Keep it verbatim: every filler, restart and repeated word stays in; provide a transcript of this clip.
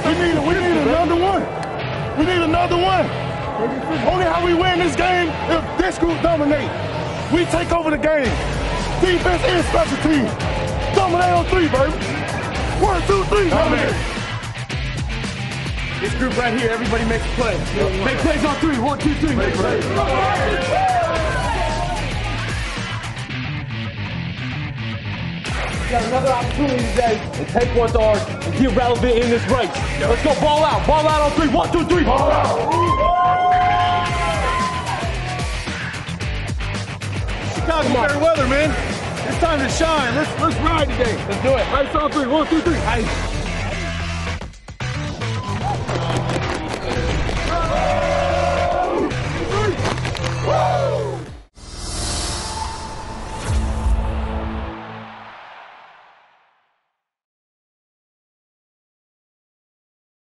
We need, we need another one. We need another one. Only how we win this game if this group dominate. We take over the game. Defense and special teams. Dominate on three, baby. One, two, three, dominate. This group right here, everybody makes a play. Make plays on three. One, two, three. Make plays. We got another opportunity today to take what's ours and get relevant in this race. Let's go ball out. Ball out on three. One, two, three. Ball out. Chicago fair weather, man. It's time to shine. Let's let's ride today. Let's do it. Race on three. One, two, three. Ice.